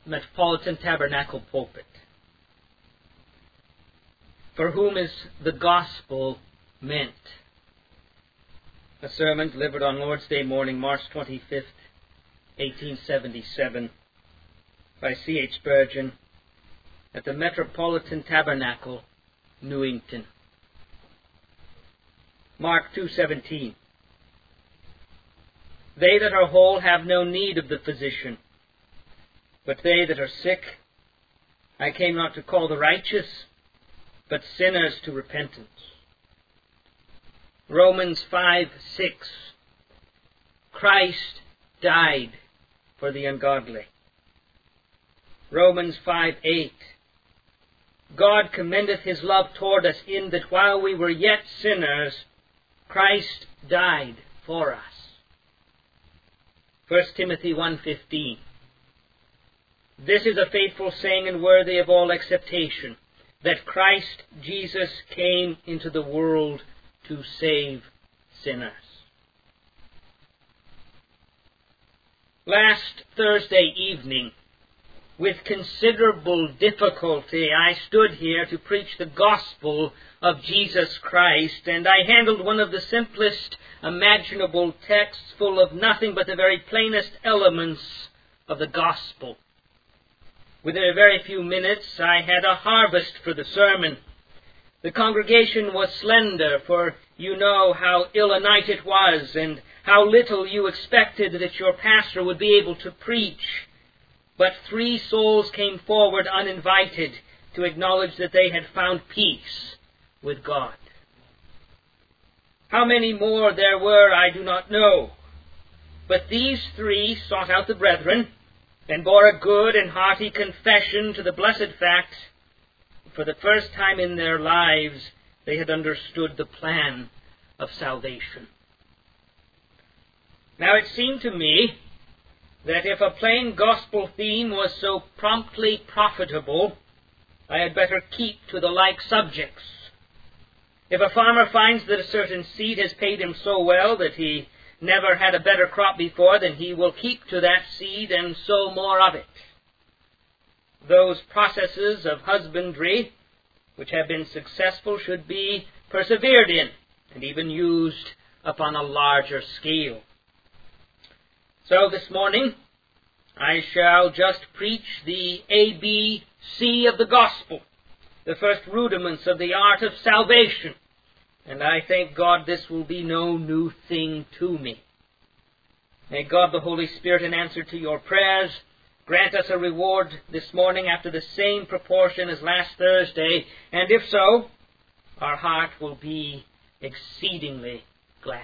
Metropolitan Tabernacle pulpit. For whom is the gospel meant? A sermon delivered on Lord's Day morning, March 25th, 1877, by C.H. Spurgeon at the Metropolitan Tabernacle, Newington. Mark 2:17. They that are whole have no need of the physician, but they that are sick. I came not to call the righteous, but sinners to repentance. Romans 5:6. Christ died for the ungodly. Romans 5:8. God commendeth his love toward us in that while we were yet sinners, Christ died for us. 1 Timothy 1:15. This is a faithful saying and worthy of all acceptation, that Christ Jesus came into the world to save sinners. Last Thursday evening, with considerable difficulty, I stood here to preach the gospel of Jesus Christ, and I handled one of the simplest imaginable texts, full of nothing but the very plainest elements of the gospel. Within a very few minutes, I had a harvest for the sermon. The congregation was slender, for you know how ill a night it was, and how little you expected that your pastor would be able to preach. But 3 souls came forward uninvited to acknowledge that they had found peace with God. How many more there were, I do not know. But these 3 sought out the brethren and bore a good and hearty confession to the blessed fact, for the first time in their lives they had understood the plan of salvation. Now it seemed to me that if a plain gospel theme was so promptly profitable, I had better keep to the like subjects. If a farmer finds that a certain seed has paid him so well that he never had a better crop before, then he will keep to that seed and sow more of it. Those processes of husbandry which have been successful should be persevered in and even used upon a larger scale. So this morning, I shall just preach the ABC of the gospel, the first rudiments of the art of salvation, and I thank God this will be no new thing to me. May God the Holy Spirit, in answer to your prayers, grant us a reward this morning after the same proportion as last Thursday, and if so, our heart will be exceedingly glad.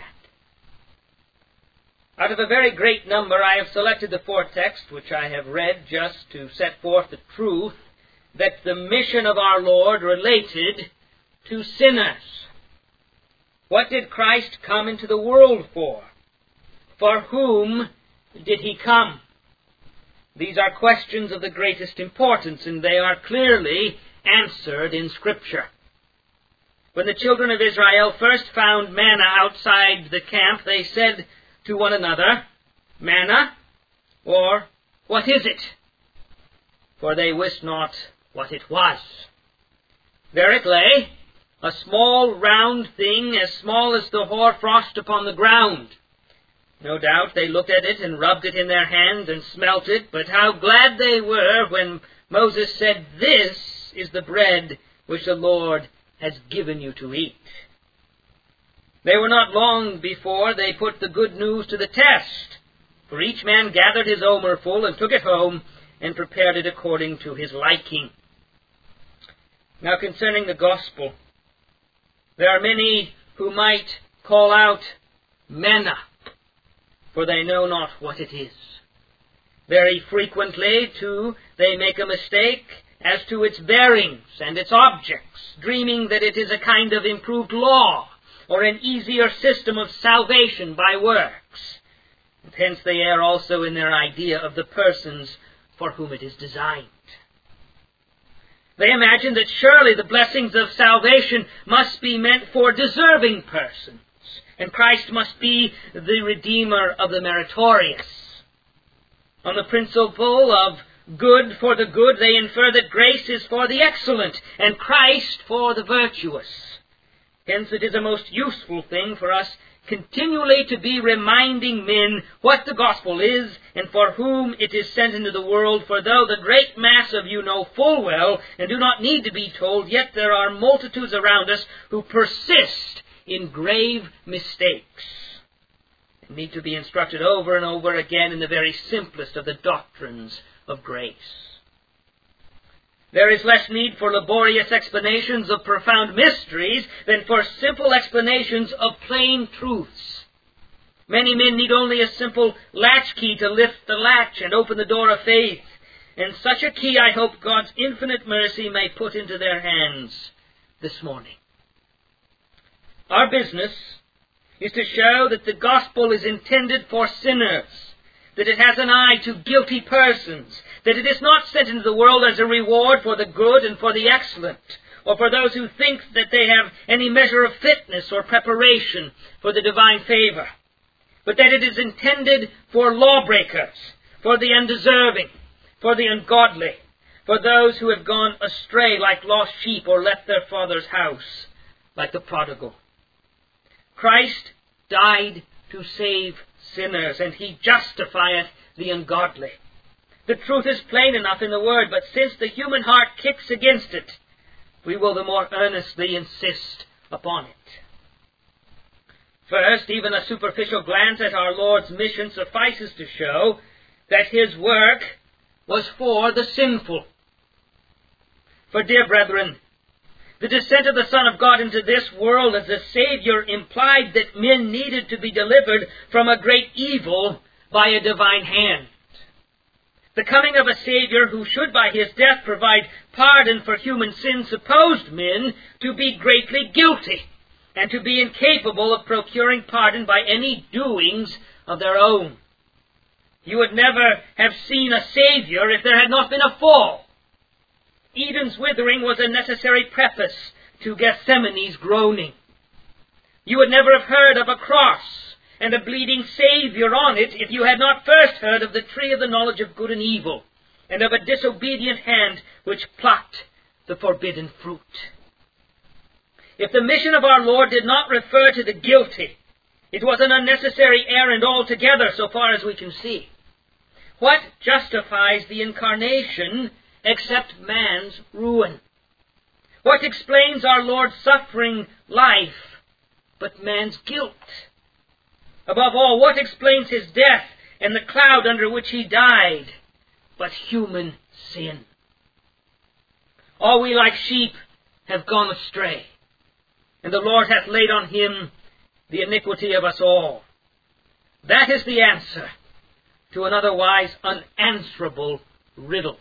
Out of a very great number, I have selected the 4 texts which I have read just to set forth the truth that the mission of our Lord related to sinners. What did Christ come into the world for? For whom did he come? These are questions of the greatest importance, and they are clearly answered in Scripture. When the children of Israel first found manna outside the camp, they said to one another, "Manna, or what is it?" For they wist not what it was. There it lay, a small round thing as small as the hoarfrost upon the ground. No doubt they looked at it and rubbed it in their hands and smelt it, but how glad they were when Moses said, "This is the bread which the Lord has given you to eat." They were not long before they put the good news to the test, for each man gathered his omerful and took it home and prepared it according to his liking. Now concerning the gospel, there are many who might call out manna, for they know not what it is. Very frequently, too, they make a mistake as to its bearings and its objects, dreaming that it is a kind of improved law or an easier system of salvation by works. And hence they err also in their idea of the persons for whom it is designed. They imagine that surely the blessings of salvation must be meant for deserving persons, and Christ must be the Redeemer of the meritorious. On the principle of good for the good, they infer that grace is for the excellent, and Christ for the virtuous. Hence it is a most useful thing for us continually to be reminding men what the gospel is, and for whom it is sent into the world. For though the great mass of you know full well, and do not need to be told, yet there are multitudes around us who persist in grave mistakes, and need to be instructed over and over again in the very simplest of the doctrines of grace. There is less need for laborious explanations of profound mysteries than for simple explanations of plain truths. Many men need only a simple latch key to lift the latch and open the door of faith, and such a key I hope God's infinite mercy may put into their hands this morning. Our business is to show that the gospel is intended for sinners, that it has an eye to guilty persons, that it is not sent into the world as a reward for the good and for the excellent, or for those who think that they have any measure of fitness or preparation for the divine favor, but that it is intended for lawbreakers, for the undeserving, for the ungodly, for those who have gone astray like lost sheep or left their father's house like the prodigal. Christ died to save sinners, and he justifieth the ungodly. The truth is plain enough in the Word, but since the human heart kicks against it, we will the more earnestly insist upon it. First, even a superficial glance at our Lord's mission suffices to show that his work was for the sinful. For, dear brethren, the descent of the Son of God into this world as a Savior implied that men needed to be delivered from a great evil by a divine hand. The coming of a Savior who should by his death provide pardon for human sin supposed men to be greatly guilty and to be incapable of procuring pardon by any doings of their own. You would never have seen a Savior if there had not been a fall. Eden's withering was a necessary preface to Gethsemane's groaning. You would never have heard of a cross and a bleeding Savior on it if you had not first heard of the tree of the knowledge of good and evil, and of a disobedient hand which plucked the forbidden fruit. If the mission of our Lord did not refer to the guilty, it was an unnecessary errand altogether so far as we can see. What justifies the incarnation except man's ruin? What explains our Lord's suffering life but man's guilt? Above all, what explains his death and the cloud under which he died but human sin? All we like sheep have gone astray, and the Lord hath laid on him the iniquity of us all. That is the answer to an otherwise unanswerable riddle.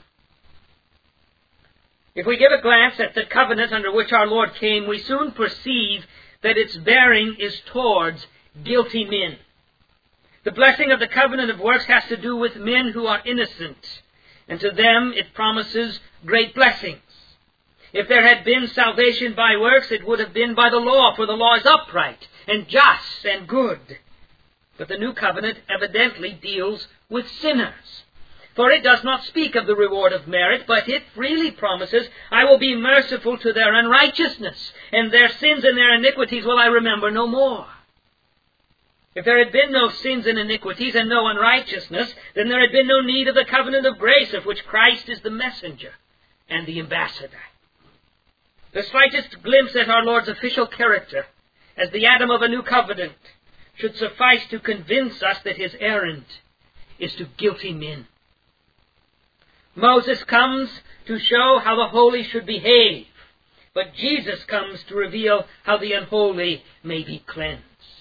If we give a glance at the covenant under which our Lord came, we soon perceive that its bearing is towards guilty men. The blessing of the covenant of works has to do with men who are innocent, and to them it promises great blessings. If there had been salvation by works, it would have been by the law, for the law is upright and just and good. But the new covenant evidently deals with sinners. For it does not speak of the reward of merit, but it freely promises, I will be merciful to their unrighteousness, and their sins and their iniquities will I remember no more. If there had been no sins and iniquities and no unrighteousness, then there had been no need of the covenant of grace, of which Christ is the messenger and the ambassador. The slightest glimpse at our Lord's official character as the Adam of a new covenant should suffice to convince us that his errand is to guilty men. Moses comes to show how the holy should behave, but Jesus comes to reveal how the unholy may be cleansed.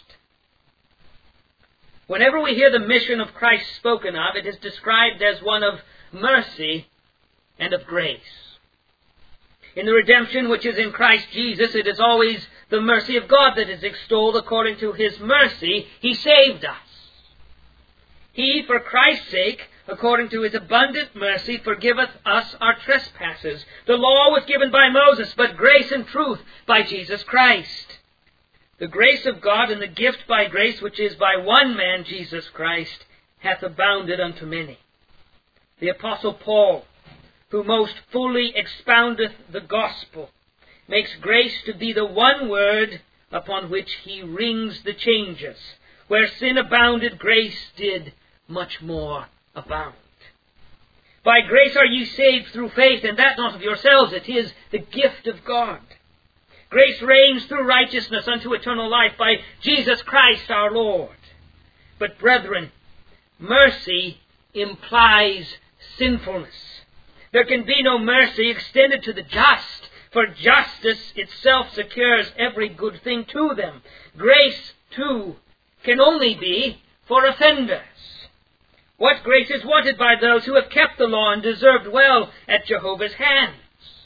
Whenever we hear the mission of Christ spoken of, it is described as one of mercy and of grace. In the redemption which is in Christ Jesus, it is always the mercy of God that is extolled. According to his mercy, he saved us. He, for Christ's sake, according to his abundant mercy, forgiveth us our trespasses. The law was given by Moses, but grace and truth by Jesus Christ. The grace of God and the gift by grace, which is by one man, Jesus Christ, hath abounded unto many. The Apostle Paul, who most fully expoundeth the gospel, makes grace to be the one word upon which he rings the changes. Where sin abounded, grace did much more abound. By grace are ye saved through faith, and that not of yourselves, it is the gift of God. Grace reigns through righteousness unto eternal life by Jesus Christ our Lord. But brethren, mercy implies sinfulness. There can be no mercy extended to the just, for justice itself secures every good thing to them. Grace, too, can only be for offenders. What grace is wanted by those who have kept the law and deserved well at Jehovah's hands?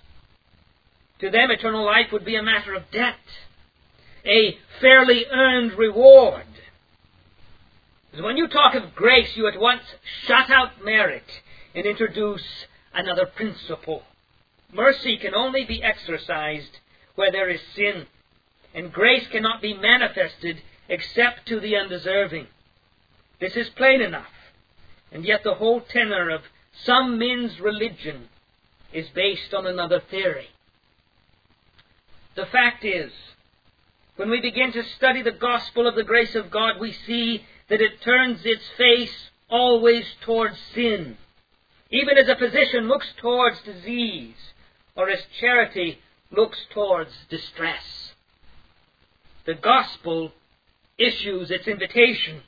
To them, eternal life would be a matter of debt, a fairly earned reward. When you talk of grace, you at once shut out merit and introduce another principle. Mercy can only be exercised where there is sin, and grace cannot be manifested except to the undeserving. This is plain enough, and yet the whole tenor of some men's religion is based on another theory. The fact is, when we begin to study the gospel of the grace of God, we see that it turns its face always towards sin, even as a physician looks towards disease, or as charity looks towards distress. The gospel issues its invitations.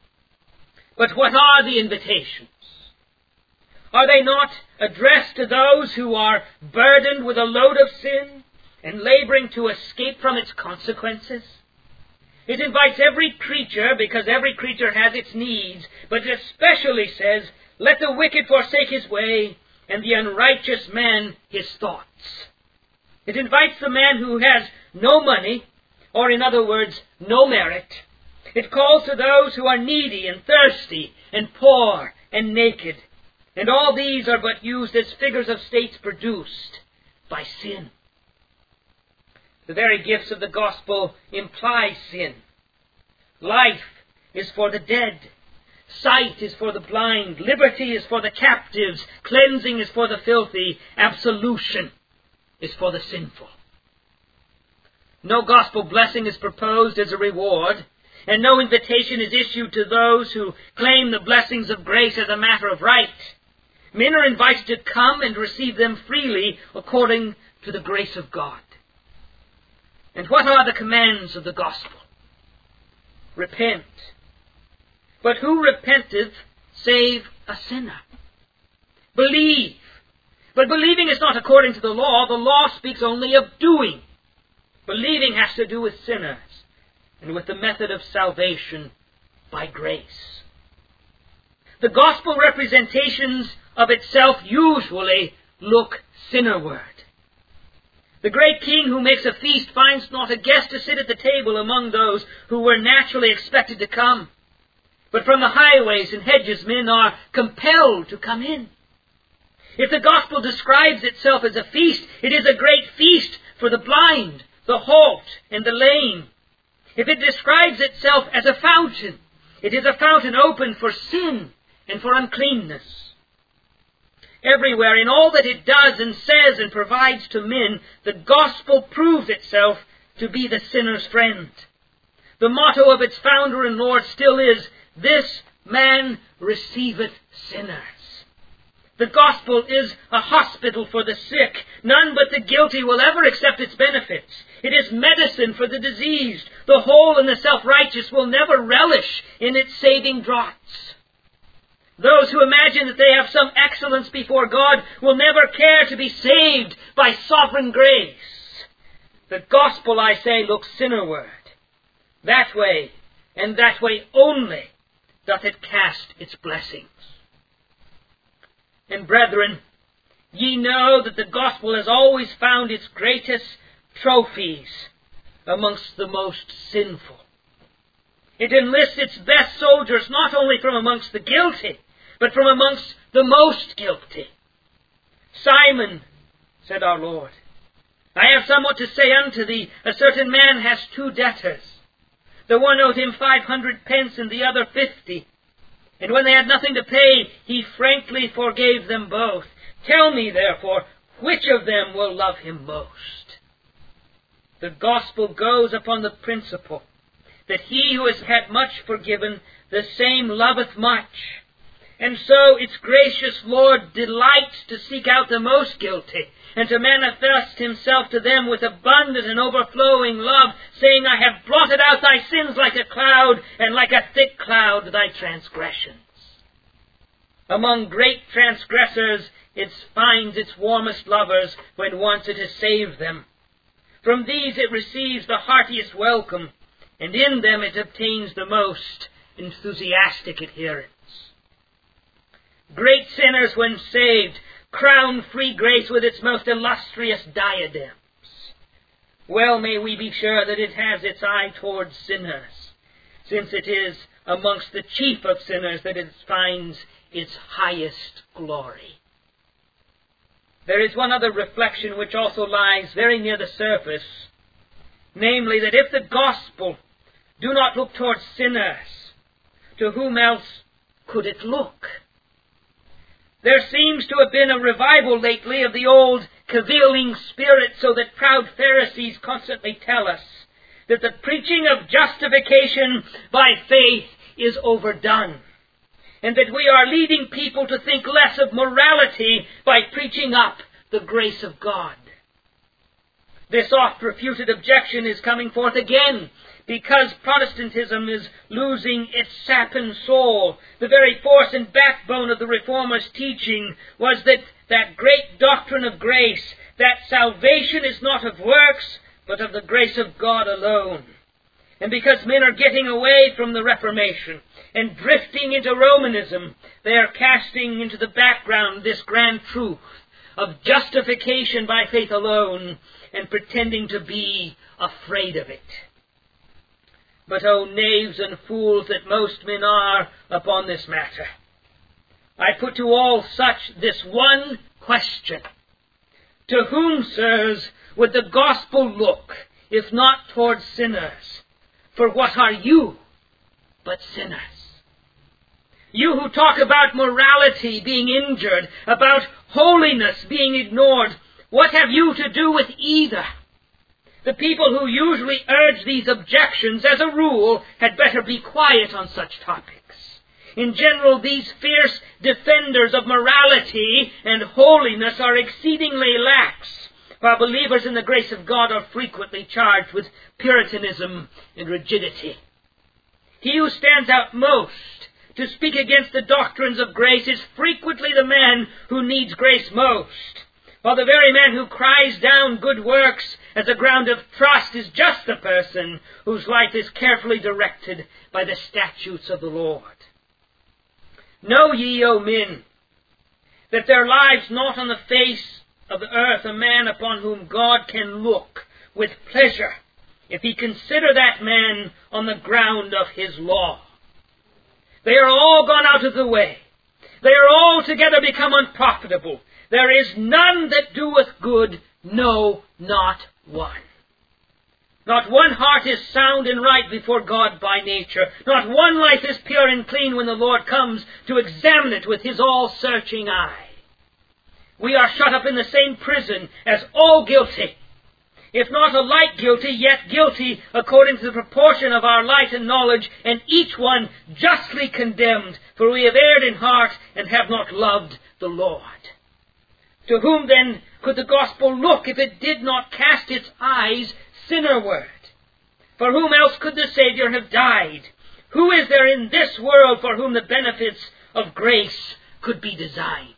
But what are the invitations? Are they not addressed to those who are burdened with a load of sin and laboring to escape from its consequences? It invites every creature because every creature has its needs, but it especially says, let the wicked forsake his way and the unrighteous man his thoughts. It invites the man who has no money, or in other words, no merit. It calls to those who are needy and thirsty and poor and naked. And all these are but used as figures of states produced by sin. The very gifts of the gospel imply sin. Life is for the dead. Sight is for the blind. Liberty is for the captives. Cleansing is for the filthy. Absolution is for the sinful. No gospel blessing is proposed as a reward, and no invitation is issued to those who claim the blessings of grace as a matter of right. Men are invited to come and receive them freely according to the grace of God. And what are the commands of the gospel? Repent. But who repenteth save a sinner? Believe. But believing is not according to the law. The law speaks only of doing. Believing has to do with sinners and with the method of salvation by grace. The gospel representations of itself usually look sinnerward. The great king who makes a feast finds not a guest to sit at the table among those who were naturally expected to come. But from the highways and hedges men are compelled to come in. If the gospel describes itself as a feast, it is a great feast for the blind, the halt, and the lame. If it describes itself as a fountain, it is a fountain open for sin and for uncleanness. Everywhere, in all that it does and says and provides to men, the gospel proves itself to be the sinner's friend. The motto of its founder and Lord still is, "This man receiveth sinners." The gospel is a hospital for the sick. None but the guilty will ever accept its benefits. It is medicine for the diseased. The whole and the self-righteous will never relish in its saving draughts. Those who imagine that they have some excellence before God will never care to be saved by sovereign grace. The gospel, I say, looks sinnerward. That way, and that way only, doth it cast its blessings. And brethren, ye know that the gospel has always found its greatest trophies amongst the most sinful. It enlists its best soldiers not only from amongst the guilty, but from amongst the most guilty. Simon, said our Lord, I have somewhat to say unto thee. A certain man has 2 debtors. The one owed him 500 pence and the other 50. And when they had nothing to pay, he frankly graciously forgave them both. Tell me, therefore, which of them will love him most? The gospel goes upon the principle that he who has had much forgiven, the same loveth much. And so its gracious Lord delights to seek out the most guilty, and to manifest himself to them with abundant and overflowing love, saying, I have blotted out thy sins like a cloud, and like a thick cloud thy transgressions. Among great transgressors it finds its warmest lovers when once it has saved them. From these it receives the heartiest welcome, and in them it obtains the most enthusiastic adherence. Great sinners, when saved, crown free grace with its most illustrious diadems. Well may we be sure that it has its eye towards sinners, since it is amongst the chief of sinners that it finds its highest glory. There is one other reflection which also lies very near the surface, namely that if the gospel do not look towards sinners, to whom else could it look? There seems to have been a revival lately of the old cavilling spirit, so that proud Pharisees constantly tell us that the preaching of justification by faith is overdone, and that we are leading people to think less of morality by preaching up the grace of God. This oft-refuted objection is coming forth again, because Protestantism is losing its sap and soul. The very force and backbone of the Reformers' teaching was that great doctrine of grace, that salvation is not of works, but of the grace of God alone. And because men are getting away from the Reformation and drifting into Romanism, they are casting into the background this grand truth of justification by faith alone, and pretending to be afraid of it. But, oh, knaves and fools that most men are upon this matter, I put to all such this one question. To whom, sirs, would the gospel look, if not towards sinners? For what are you but sinners? You who talk about morality being injured, about holiness being ignored, what have you to do with either? The people who usually urge these objections, as a rule, had better be quiet on such topics. In general, these fierce defenders of morality and holiness are exceedingly lax, while believers in the grace of God are frequently charged with Puritanism and rigidity. He who stands out most to speak against the doctrines of grace is frequently the man who needs grace most, while the very man who cries down good works as a ground of trust is just the person whose life is carefully directed by the statutes of the Lord. Know ye, O men, that there lies not on the face of the earth a man upon whom God can look with pleasure, if he consider that man on the ground of his law. They are all gone out of the way. They are altogether become unprofitable. There is none that doeth good, no, not one. Not one heart is sound and right before God by nature. Not one life is pure and clean when the Lord comes to examine it with his all-searching eye. We are shut up in the same prison as all guilty. If not alike guilty, yet guilty according to the proportion of our light and knowledge, and each one justly condemned, for we have erred in heart and have not loved the Lord. To whom then could the gospel look if it did not cast its eyes sinnerward? For whom else could the Savior have died? Who is there in this world for whom the benefits of grace could be designed?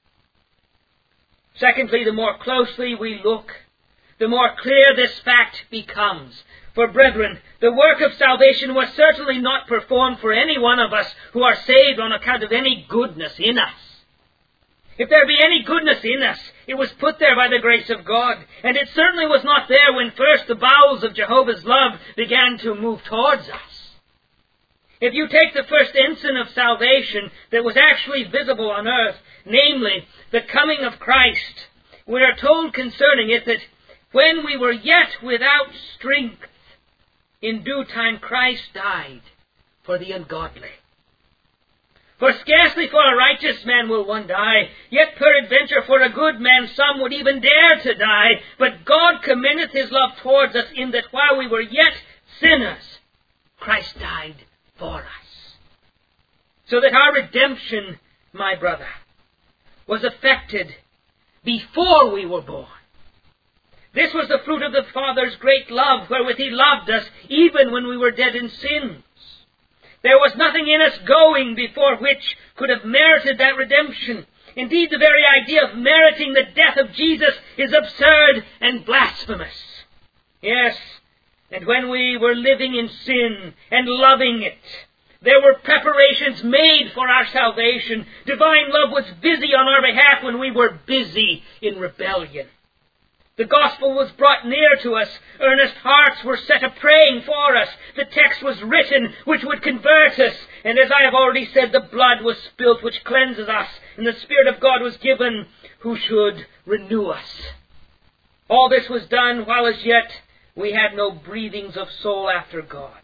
Secondly, the more closely we look, the more clear this fact becomes. For, brethren, the work of salvation was certainly not performed for any one of us who are saved on account of any goodness in us. If there be any goodness in us, it was put there by the grace of God, and it certainly was not there when first the bowels of Jehovah's love began to move towards us. If you take the first ensign of salvation that was actually visible on earth, namely, the coming of Christ, we are told concerning it that when we were yet without strength, in due time Christ died for the ungodly. For scarcely for a righteous man will one die, yet peradventure for a good man some would even dare to die. But God commendeth his love towards us, in that while we were yet sinners, Christ died for us. So that our redemption, my brother, was effected before we were born. This was the fruit of the Father's great love, wherewith he loved us, even when we were dead in sins. There was nothing in us going before which could have merited that redemption. Indeed, the very idea of meriting the death of Jesus is absurd and blasphemous. Yes, and when we were living in sin and loving it, there were preparations made for our salvation. Divine love was busy on our behalf when we were busy in rebellion. The gospel was brought near to us. Earnest hearts were set a-praying for us. The text was written which would convert us. And as I have already said, the blood was spilt which cleanses us. And the Spirit of God was given who should renew us. All this was done while as yet we had no breathings of soul after God.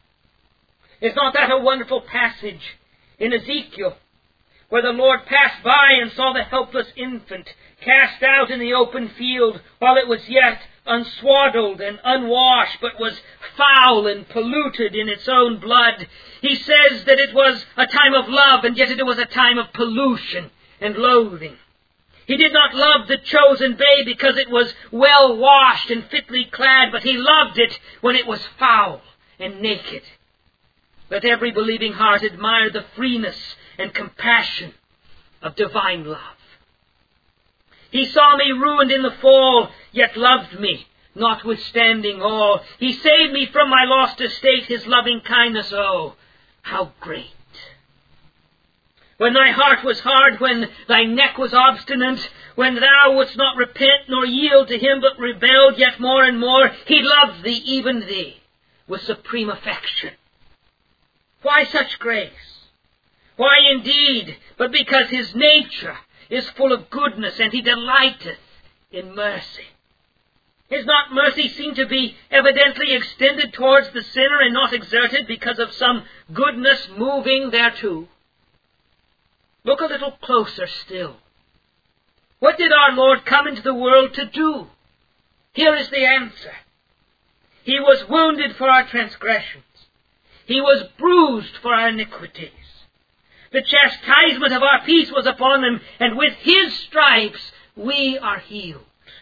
Is not that a wonderful passage in Ezekiel, where the Lord passed by and saw the helpless infant cast out in the open field while it was yet unswaddled and unwashed, but was foul and polluted in its own blood? He says that it was a time of love, and yet it was a time of pollution and loathing. He did not love the chosen babe because it was well washed and fitly clad, but he loved it when it was foul and naked. Let every believing heart admire the freeness and compassion of divine love. He saw me ruined in the fall, yet loved me, notwithstanding all. He saved me from my lost estate, his loving kindness, oh, how great! When thy heart was hard, when thy neck was obstinate, when thou wouldst not repent nor yield to him, but rebelled yet more and more, he loved thee, even thee, with supreme affection. Why such grace? Why indeed, but because his nature is full of goodness, and he delighteth in mercy. Is not mercy seen to be evidently extended towards the sinner and not exerted because of some goodness moving thereto? Look a little closer still. What did our Lord come into the world to do? Here is the answer. He was wounded for our transgressions. He was bruised for our iniquities. The chastisement of our peace was upon him, and with his stripes we are healed.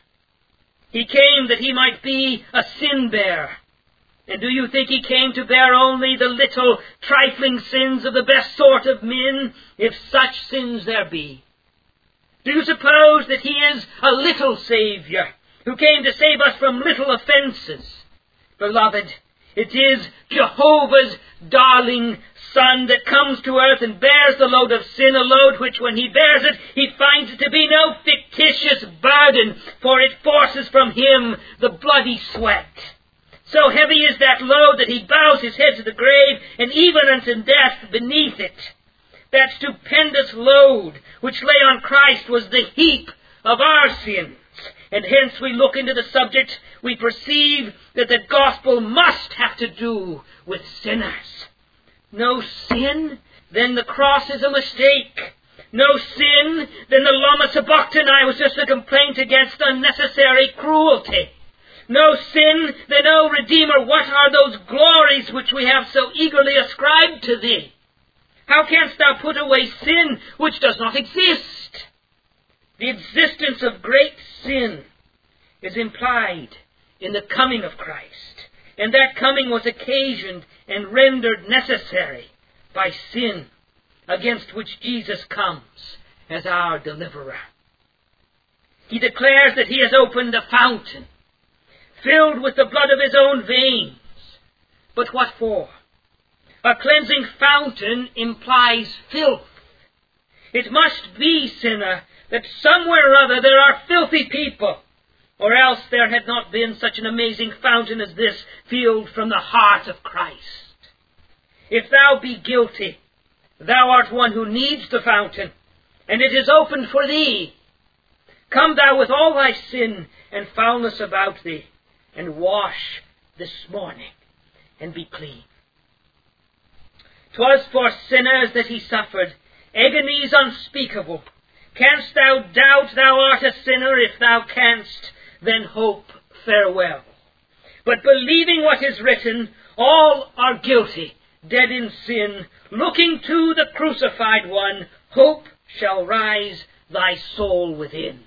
He came that he might be a sin-bearer. And do you think he came to bear only the little trifling sins of the best sort of men, if such sins there be? Do you suppose that he is a little Saviour, who came to save us from little offences? Beloved, it is Jehovah's darling Son that comes to earth and bears the load of sin, a load which when he bears it, he finds it to be no fictitious burden, for it forces from him the bloody sweat. So heavy is that load that he bows his head to the grave, and even unto death beneath it. That stupendous load which lay on Christ was the heap of our sins. And hence we look into the subject, we perceive that the gospel must have to do with sinners. No sin? Then the cross is a mistake. No sin? Then the Lama Sabachthani was just a complaint against unnecessary cruelty. No sin? Then, O Redeemer, what are those glories which we have so eagerly ascribed to thee? How canst thou put away sin which does not exist? The existence of great sin is implied in the coming of Christ, and that coming was occasioned and rendered necessary by sin, against which Jesus comes as our deliverer. He declares that he has opened a fountain, filled with the blood of his own veins. But what for? A cleansing fountain implies filth. It must be, sinner, that somewhere or other there are filthy people, or else there had not been such an amazing fountain as this filled from the heart of Christ. If thou be guilty, thou art one who needs the fountain, and it is opened for thee. Come thou with all thy sin and foulness about thee, and wash this morning, and be clean. 'Twas for sinners that he suffered, agonies unspeakable. Canst thou doubt thou art a sinner? If thou canst, then hope farewell. But believing what is written, all are guilty, dead in sin. Looking to the crucified one, hope shall rise thy soul within.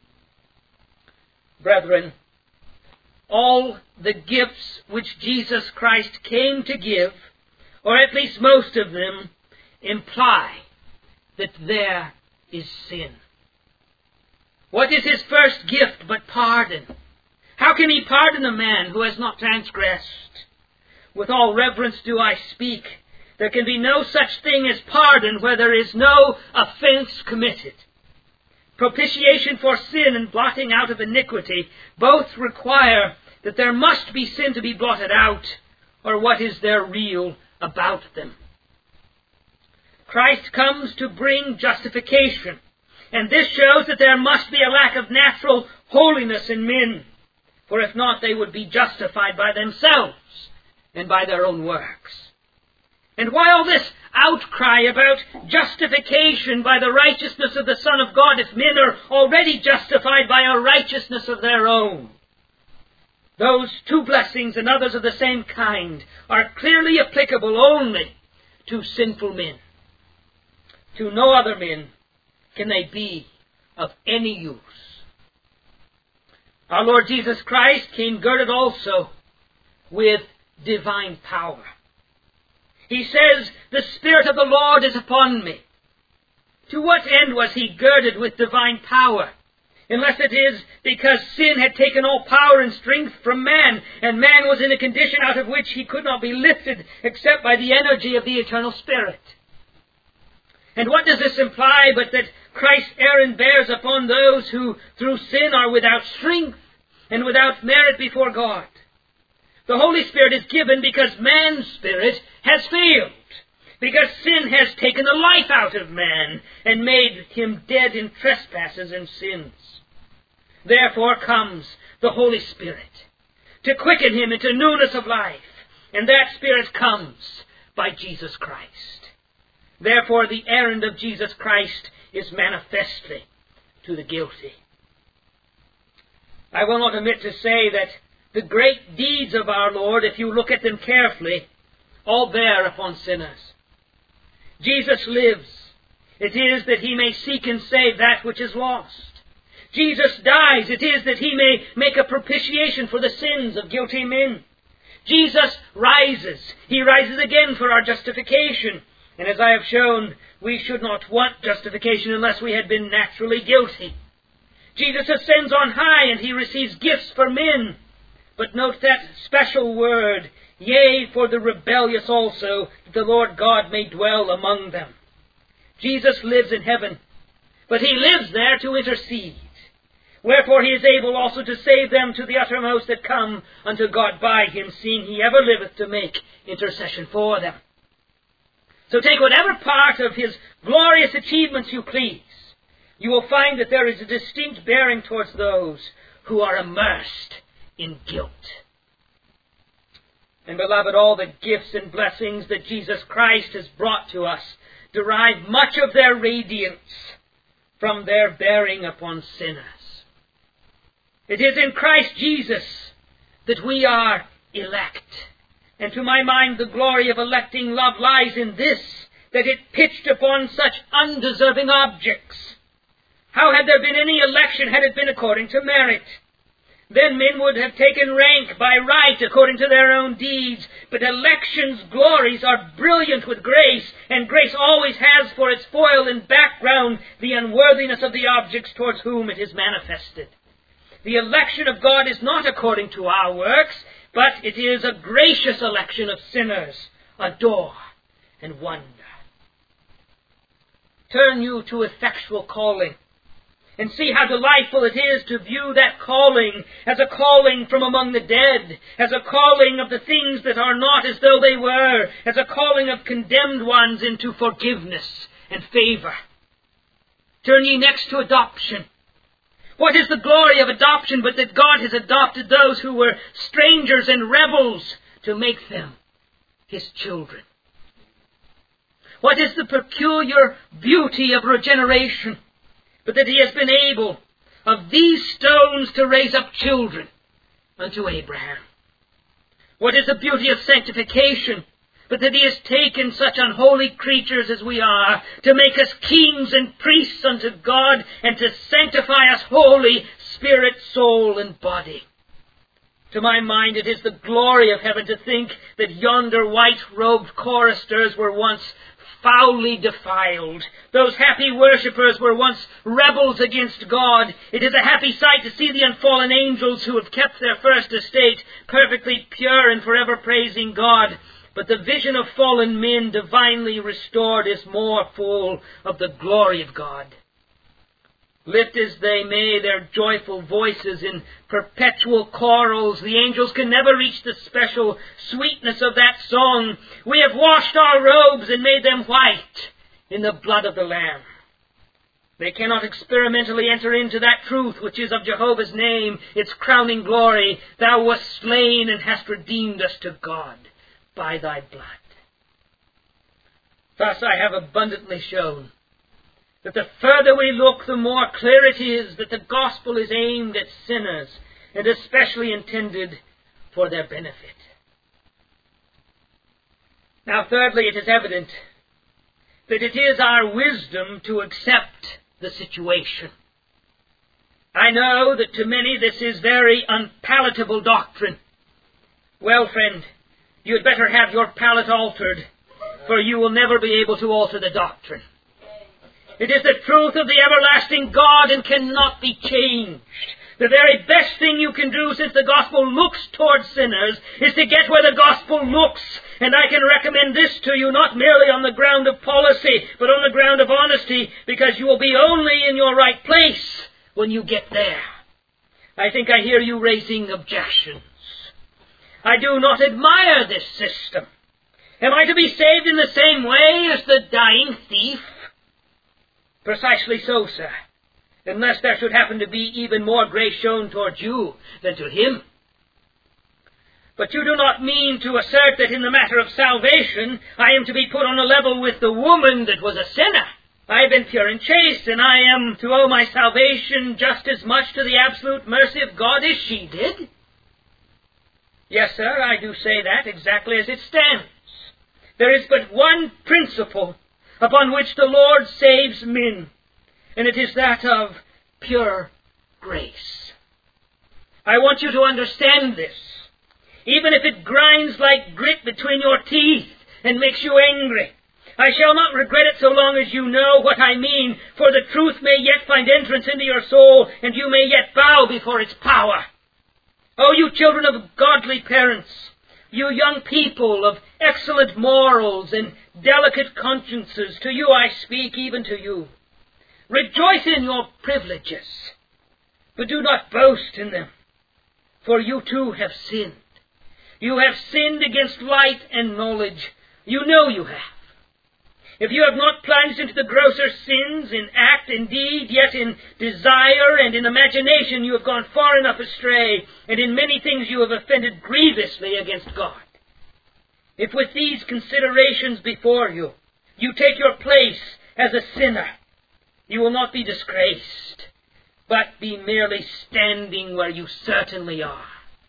Brethren, all the gifts which Jesus Christ came to give, or at least most of them, imply that there is sin. What is his first gift but pardon? How can he pardon a man who has not transgressed? With all reverence do I speak. There can be no such thing as pardon where there is no offense committed. Propitiation for sin and blotting out of iniquity both require that there must be sin to be blotted out, or what is there real about them? Christ comes to bring justification, and this shows that there must be a lack of natural holiness in men, for if not, they would be justified by themselves and by their own works. And why all this outcry about justification by the righteousness of the Son of God if men are already justified by a righteousness of their own? Those two blessings and others of the same kind are clearly applicable only to sinful men. To no other men can they be of any use. Our Lord Jesus Christ came girded also with divine power. He says, "The Spirit of the Lord is upon me." To what end was he girded with divine power? Unless it is because sin had taken all power and strength from man, and man was in a condition out of which he could not be lifted except by the energy of the eternal Spirit. And what does this imply but that Christ's errand bears upon those who through sin are without strength and without merit before God? The Holy Spirit is given because man's spirit has failed, because sin has taken the life out of man and made him dead in trespasses and sins. Therefore comes the Holy Spirit to quicken him into newness of life, and that Spirit comes by Jesus Christ. Therefore the errand of Jesus Christ is manifestly to the guilty. I will not omit to say that the great deeds of our Lord, if you look at them carefully, all bear upon sinners. Jesus lives. It is that he may seek and save that which is lost. Jesus dies. It is that he may make a propitiation for the sins of guilty men. Jesus rises. He rises again for our justification. And as I have shown, we should not want justification unless we had been naturally guilty. Jesus ascends on high and he receives gifts for men. But note that special word, yea, for the rebellious also, that the Lord God may dwell among them. Jesus lives in heaven, but he lives there to intercede. Wherefore he is able also to save them to the uttermost that come unto God by him, seeing he ever liveth to make intercession for them. So take whatever part of his glorious achievements you please. You will find that there is a distinct bearing towards those who are immersed in guilt. And beloved, all the gifts and blessings that Jesus Christ has brought to us derive much of their radiance from their bearing upon sinners. It is in Christ Jesus that we are elect. And to my mind, the glory of electing love lies in this, that it pitched upon such undeserving objects. How had there been any election had it been according to merit? Then men would have taken rank by right according to their own deeds. But election's glories are brilliant with grace, and grace always has for its foil and background the unworthiness of the objects towards whom it is manifested. The election of God is not according to our works, but it is a gracious election of sinners. Adore and wonder. Turn you to effectual calling, and see how delightful it is to view that calling as a calling from among the dead, as a calling of the things that are not as though they were, as a calling of condemned ones into forgiveness and favor. Turn ye next to adoption. What is the glory of adoption but that God has adopted those who were strangers and rebels to make them his children? What is the peculiar beauty of regeneration? But that he has been able of these stones to raise up children unto Abraham. What is the beauty of sanctification? But that he has taken such unholy creatures as we are to make us kings and priests unto God and to sanctify us wholly, spirit, soul, and body. To my mind, it is the glory of heaven to think that yonder white-robed choristers were once foully defiled. Those happy worshippers were once rebels against God. It is a happy sight to see the unfallen angels who have kept their first estate perfectly pure and forever praising God. But the vision of fallen men divinely restored is more full of the glory of God. Lift as they may their joyful voices in perpetual chorals, the angels can never reach the special sweetness of that song. We have washed our robes and made them white in the blood of the Lamb. They cannot experimentally enter into that truth which is of Jehovah's name, its crowning glory. Thou wast slain and hast redeemed us to God by thy blood. Thus I have abundantly shown that the further we look, the more clear it is that the gospel is aimed at sinners and especially intended for their benefit. Now, thirdly, it is evident that it is our wisdom to accept the situation. I know that to many this is very unpalatable doctrine. Well, friend, you had better have your palate altered, for you will never be able to alter the doctrine. It is the truth of the everlasting God and cannot be changed. The very best thing you can do, since the gospel looks towards sinners, is to get where the gospel looks. And I can recommend this to you not merely on the ground of policy, but on the ground of honesty, because you will be only in your right place when you get there. I think I hear you raising objections. I do not admire this system. Am I to be saved in the same way as the dying thief? Precisely so, sir, unless there should happen to be even more grace shown towards you than to him. But you do not mean to assert that in the matter of salvation I am to be put on a level with the woman that was a sinner. I have been pure and chaste, and I am to owe my salvation just as much to the absolute mercy of God as she did. Yes, sir, I do say that exactly as it stands. There is but one principle upon which the Lord saves men, and it is that of pure grace. I want you to understand this, even if it grinds like grit between your teeth and makes you angry. I shall not regret it so long as you know what I mean, for the truth may yet find entrance into your soul, and you may yet bow before its power. Oh, you children of godly parents, you young people of excellent morals and delicate consciences, to you I speak, even to you. Rejoice in your privileges, but do not boast in them, for you too have sinned. You have sinned against light and knowledge. You know you have. If you have not plunged into the grosser sins in act and deed, yet in desire and in imagination you have gone far enough astray, and in many things you have offended grievously against God. If with these considerations before you, you take your place as a sinner, you will not be disgraced, but be merely standing where you certainly are.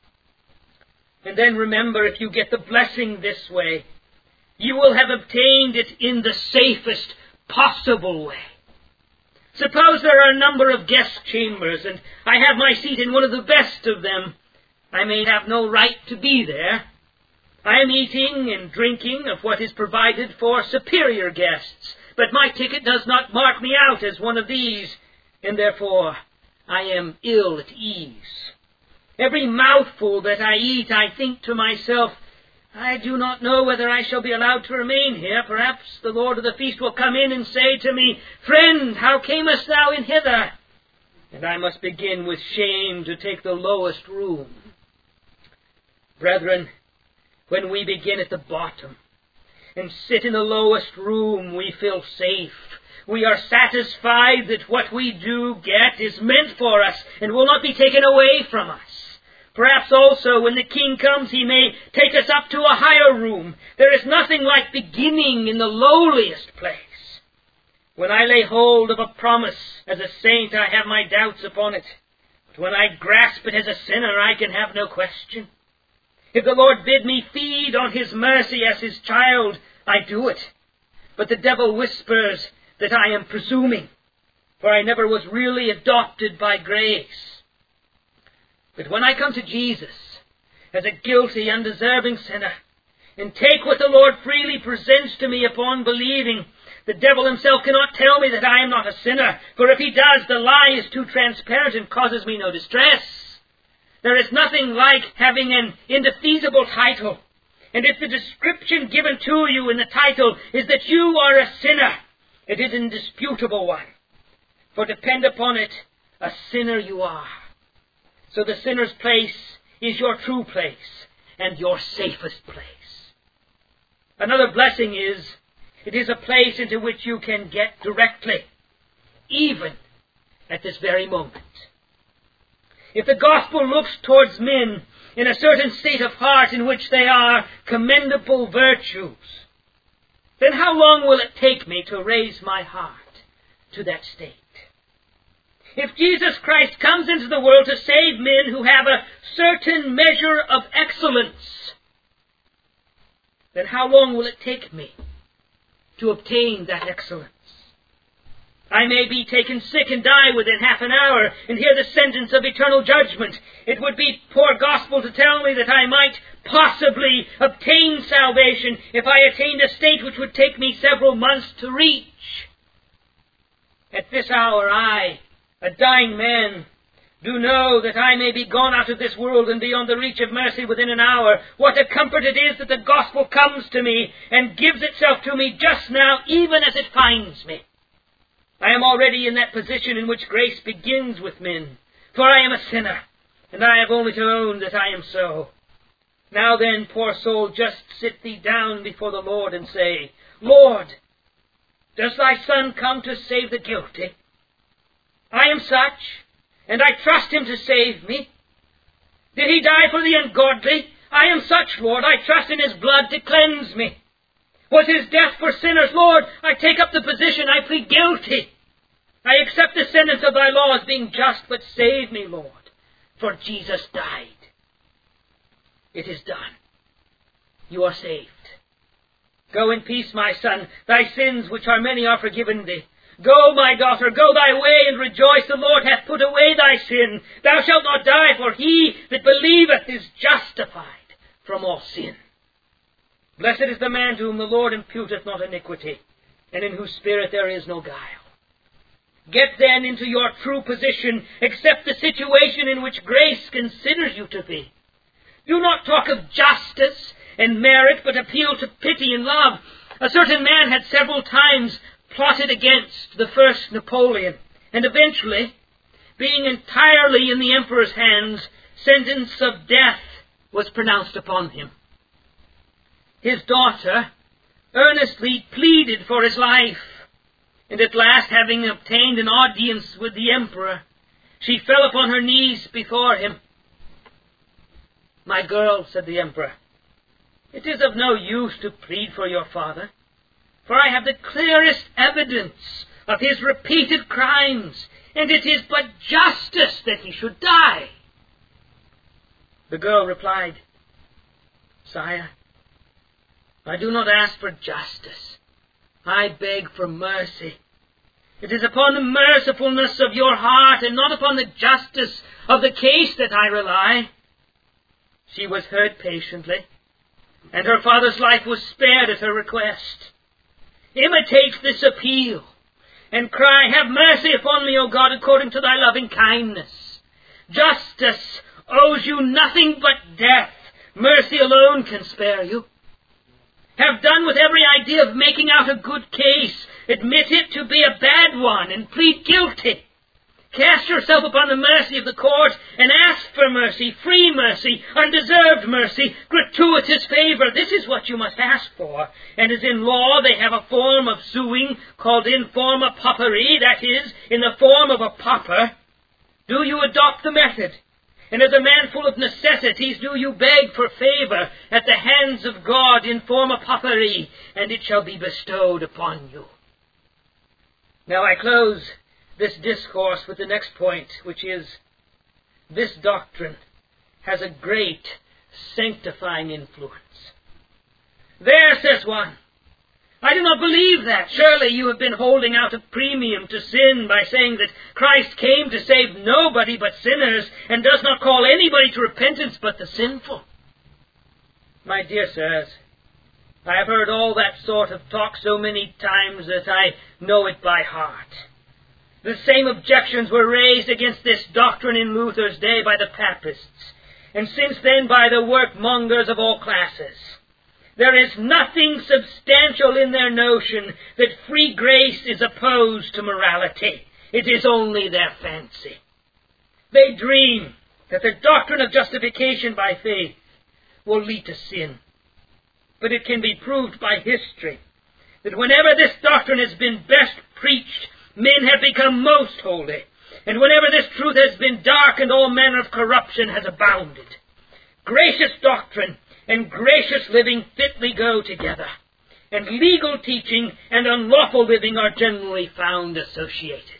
And then remember, if you get the blessing this way, you will have obtained it in the safest possible way. Suppose there are a number of guest chambers, and I have my seat in one of the best of them. I may have no right to be there. I am eating and drinking of what is provided for superior guests, but my ticket does not mark me out as one of these, and therefore I am ill at ease. Every mouthful that I eat, I think to myself, I do not know whether I shall be allowed to remain here. Perhaps the Lord of the feast will come in and say to me, Friend, how camest thou in hither? And I must begin with shame to take the lowest room. Brethren, when we begin at the bottom and sit in the lowest room, we feel safe. We are satisfied that what we do get is meant for us and will not be taken away from us. Perhaps also when the King comes, he may take us up to a higher room. There is nothing like beginning in the lowliest place. When I lay hold of a promise as a saint, I have my doubts upon it. But when I grasp it as a sinner, I can have no question. If the Lord bid me feed on His mercy as His child, I do it. But the devil whispers that I am presuming, for I never was really adopted by grace. But when I come to Jesus as a guilty, undeserving sinner, and take what the Lord freely presents to me upon believing, the devil himself cannot tell me that I am not a sinner, for if he does, the lie is too transparent and causes me no distress. There is nothing like having an indefeasible title. And if the description given to you in the title is that you are a sinner, it is an indisputable one. For depend upon it, a sinner you are. So the sinner's place is your true place and your safest place. Another blessing is, it is a place into which you can get directly, even at this very moment. If the gospel looks towards men in a certain state of heart in which they are commendable virtues, then how long will it take me to raise my heart to that state? If Jesus Christ comes into the world to save men who have a certain measure of excellence, then how long will it take me to obtain that excellence? I may be taken sick and die within half an hour and hear the sentence of eternal judgment. It would be poor gospel to tell me that I might possibly obtain salvation if I attained a state which would take me several months to reach. At this hour, I, a dying man, do know that I may be gone out of this world and beyond the reach of mercy within an hour. What a comfort it is that the gospel comes to me and gives itself to me just now, even as it finds me. I am already in that position in which grace begins with men, for I am a sinner, and I have only to own that I am so. Now then, poor soul, just sit thee down before the Lord and say, Lord, does thy Son come to save the guilty? I am such, and I trust Him to save me. Did He die for the ungodly? I am such, Lord. I trust in His blood to cleanse me. Was His death for sinners? Lord, I take up the position. I plead guilty. I accept the sentence of thy law as being just, but save me, Lord, for Jesus died. It is done. You are saved. Go in peace, my son. Thy sins, which are many, are forgiven thee. Go, my daughter, go thy way and rejoice. The Lord hath put away thy sin. Thou shalt not die, for he that believeth is justified from all sin. Blessed is the man to whom the Lord imputeth not iniquity, and in whose spirit there is no guile. Get then into your true position. Accept the situation in which grace considers you to be. Do not talk of justice and merit, but appeal to pity and love. A certain man had several times plotted against the first Napoleon, and eventually, being entirely in the emperor's hands, sentence of death was pronounced upon him. His daughter earnestly pleaded for his life, and at last, having obtained an audience with the emperor, she fell upon her knees before him. My girl, said the emperor, it is of no use to plead for your father, for I have the clearest evidence of his repeated crimes, and it is but justice that he should die. The girl replied, Sire, I do not ask for justice. I beg for mercy. It is upon the mercifulness of your heart and not upon the justice of the case that I rely. She was heard patiently, and her father's life was spared at her request. Imitate this appeal, and cry, Have mercy upon me, O God, according to thy loving kindness. Justice owes you nothing but death. Mercy alone can spare you. Have done with every idea of making out a good case. Admit it to be a bad one, and plead guilty. Cast yourself upon the mercy of the court, and ask for mercy, free mercy, undeserved mercy, gratuitous favor. This is what you must ask for. And as in law they have a form of suing called in forma pauperi, that is, in the form of a pauper, do you adopt the method, And as a man full of necessities do you beg for favour at the hands of God in form of apothecary, and it shall be bestowed upon you. Now I close this discourse with the next point, which is, this doctrine has a great sanctifying influence. There, says one, I do not believe that. Surely you have been holding out a premium to sin by saying that Christ came to save nobody but sinners and does not call anybody to repentance but the sinful. My dear sirs, I have heard all that sort of talk so many times that I know it by heart. The same objections were raised against this doctrine in Luther's day by the Papists, and since then by the work-mongers of all classes. There is nothing substantial in their notion that free grace is opposed to morality. It is only their fancy. They dream that the doctrine of justification by faith will lead to sin. But it can be proved by history that whenever this doctrine has been best preached, men have become most holy. And whenever this truth has been darkened, all manner of corruption has abounded. Gracious doctrine and gracious living fitly go together, and legal teaching and unlawful living are generally found associated.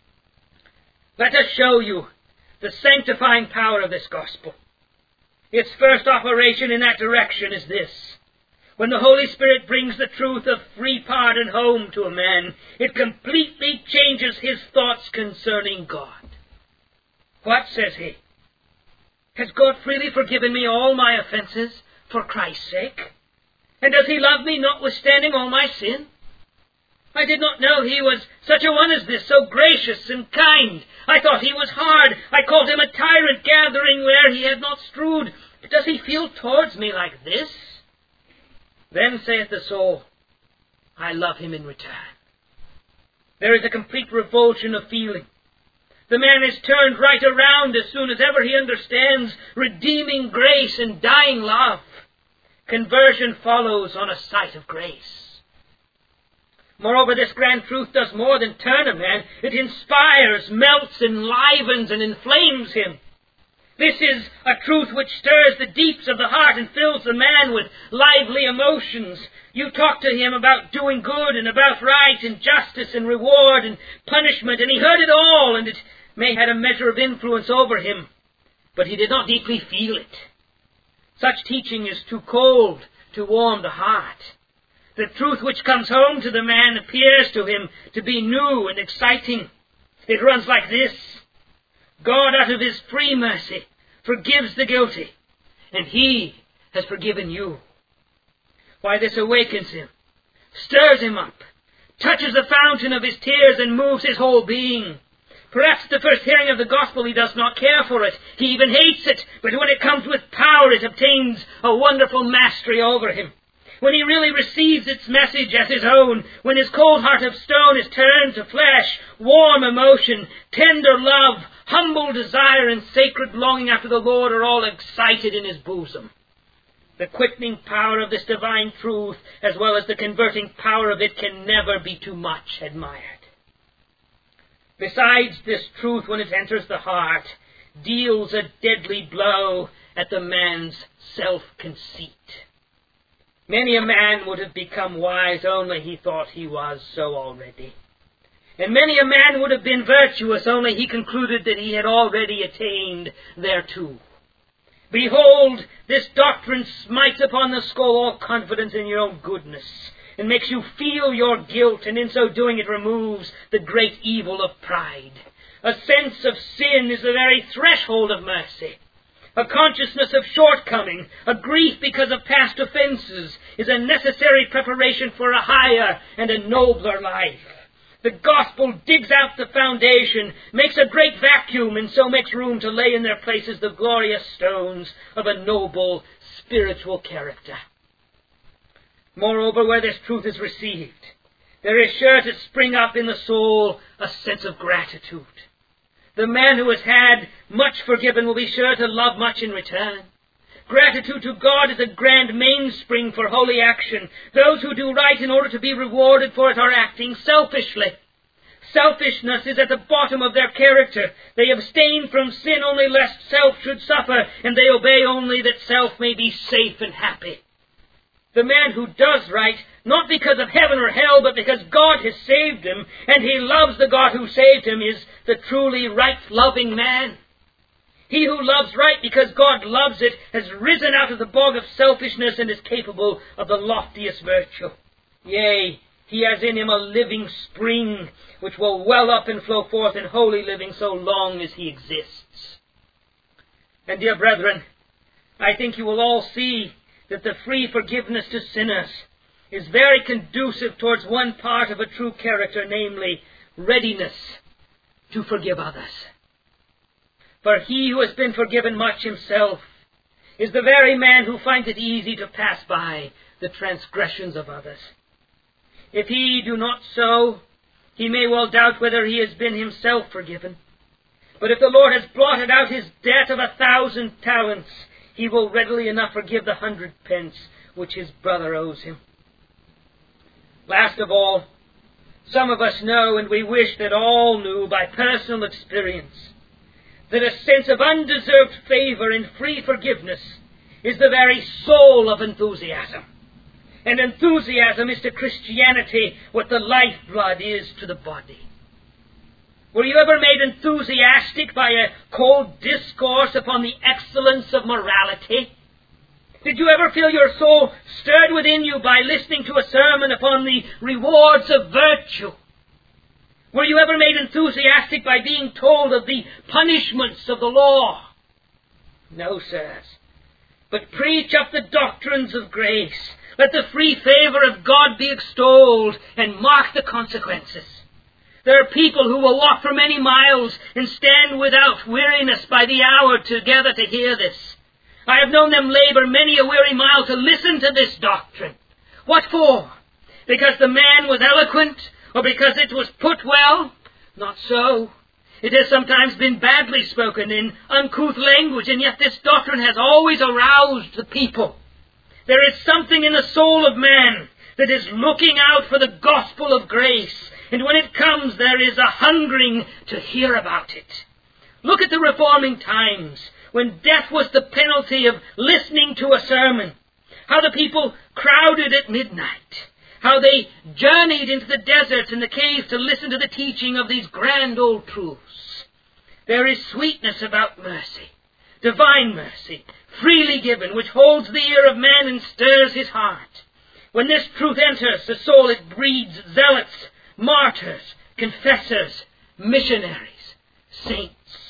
Let us show you the sanctifying power of this gospel. Its first operation in that direction is this. When the Holy Spirit brings the truth of free pardon home to a man, it completely changes his thoughts concerning God. What, says he? Has God freely forgiven me all my offenses for Christ's sake? And does he love me notwithstanding all my sin? I did not know he was such a one as this, so gracious and kind. I thought he was hard. I called him a tyrant, gathering where he had not strewed. Does he feel towards me like this? Then saith the soul, I love him in return. There is a complete revulsion of feeling. The man is turned right around as soon as ever he understands redeeming grace and dying love. Conversion follows on a sight of grace. Moreover, this grand truth does more than turn a man. It inspires, melts, enlivens, and inflames him. This is a truth which stirs the deeps of the heart and fills the man with lively emotions. You talk to him about doing good and about right and justice and reward and punishment, and he heard it all, and it may have had a measure of influence over him, but he did not deeply feel it. Such teaching is too cold to warm the heart. The truth which comes home to the man appears to him to be new and exciting. It runs like this. God, out of his free mercy, forgives the guilty, and he has forgiven you. Why, this awakens him, stirs him up, touches the fountain of his tears, and moves his whole being. Perhaps at the first hearing of the gospel he does not care for it. He even hates it, but when it comes with power, it obtains a wonderful mastery over him. When he really receives its message as his own, when his cold heart of stone is turned to flesh, warm emotion, tender love, humble desire, and sacred longing after the Lord are all excited in his bosom. The quickening power of this divine truth, as well as the converting power of it, can never be too much admired. Besides, this truth, when it enters the heart, deals a deadly blow at the man's self-conceit. Many a man would have become wise only he thought he was so already. And many a man would have been virtuous only he concluded that he had already attained thereto. Behold, this doctrine smites upon the skull all confidence in your own goodness, and makes you feel your guilt, and in so doing it removes the great evil of pride. A sense of sin is the very threshold of mercy. A consciousness of shortcoming, a grief because of past offenses, is a necessary preparation for a higher and a nobler life. The gospel digs out the foundation, makes a great vacuum, and so makes room to lay in their places the glorious stones of a noble spiritual character. Moreover, where this truth is received, there is sure to spring up in the soul a sense of gratitude. The man who has had much forgiven will be sure to love much in return. Gratitude to God is a grand mainspring for holy action. Those who do right in order to be rewarded for it are acting selfishly. Selfishness is at the bottom of their character. They abstain from sin only lest self should suffer, and they obey only that self may be safe and happy. The man who does right, not because of heaven or hell, but because God has saved him, and he loves the God who saved him, is the truly right-loving man. He who loves right because God loves it has risen out of the bog of selfishness and is capable of the loftiest virtue. Yea, he has in him a living spring, which will well up and flow forth in holy living so long as he exists. And dear brethren, I think you will all see that the free forgiveness to sinners is very conducive towards one part of a true character, namely, readiness to forgive others. For he who has been forgiven much himself is the very man who finds it easy to pass by the transgressions of others. If he do not so, he may well doubt whether he has been himself forgiven. But if the Lord has blotted out his debt of 1,000 talents, he will readily enough forgive the 100 pence which his brother owes him. Last of all, some of us know, and we wish that all knew by personal experience, that a sense of undeserved favor and free forgiveness is the very soul of enthusiasm. And enthusiasm is to Christianity what the lifeblood is to the body. Were you ever made enthusiastic by a cold discourse upon the excellence of morality? Did you ever feel your soul stirred within you by listening to a sermon upon the rewards of virtue? Were you ever made enthusiastic by being told of the punishments of the law? No, sirs. But preach up the doctrines of grace. Let the free favor of God be extolled, and mark the consequences. There are people who will walk for many miles and stand without weariness by the hour together to hear this. I have known them labor many a weary mile to listen to this doctrine. What for? Because the man was eloquent, or because it was put well? Not so. It has sometimes been badly spoken in uncouth language, and yet this doctrine has always aroused the people. There is something in the soul of man that is looking out for the gospel of grace, and when it comes there is a hungering to hear about it. Look at the reforming times, when death was the penalty of listening to a sermon. How the people crowded at midnight. How they journeyed into the deserts and the caves to listen to the teaching of these grand old truths. There is sweetness about mercy, divine mercy, freely given, which holds the ear of man and stirs his heart. When this truth enters the soul, it breeds zealots, martyrs, confessors, missionaries, saints.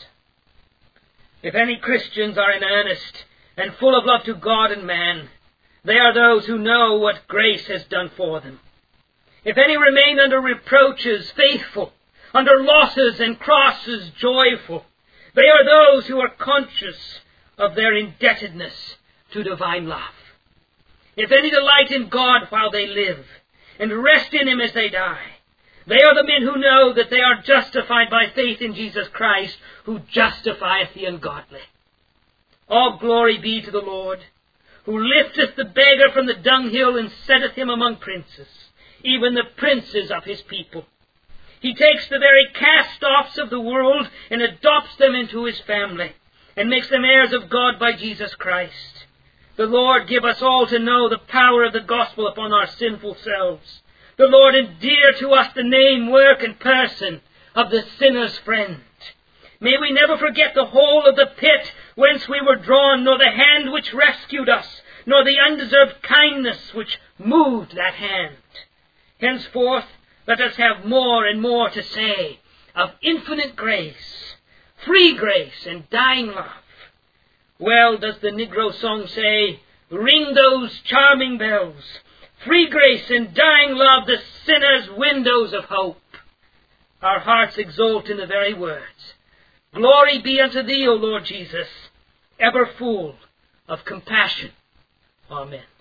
If any Christians are in earnest and full of love to God and man, they are those who know what grace has done for them. If any remain under reproaches, faithful, under losses and crosses, joyful, they are those who are conscious of their indebtedness to divine love. If any delight in God while they live, and rest in Him as they die, they are the men who know that they are justified by faith in Jesus Christ, who justifieth the ungodly. All glory be to the Lord, who lifteth the beggar from the dunghill and setteth him among princes, even the princes of his people. He takes the very cast-offs of the world and adopts them into his family, and makes them heirs of God by Jesus Christ. The Lord give us all to know the power of the gospel upon our sinful selves. The Lord endear to us the name, work, and person of the sinner's friend. May we never forget the whole of the pit whence we were drawn, nor the hand which rescued us, nor the undeserved kindness which moved that hand. Henceforth, let us have more and more to say of infinite grace, free grace, and dying love. Well does the Negro song say, ring those charming bells, free grace and dying love, the sinner's windows of hope. Our hearts exult in the very words. Glory be unto Thee, O Lord Jesus, ever full of compassion. Amen.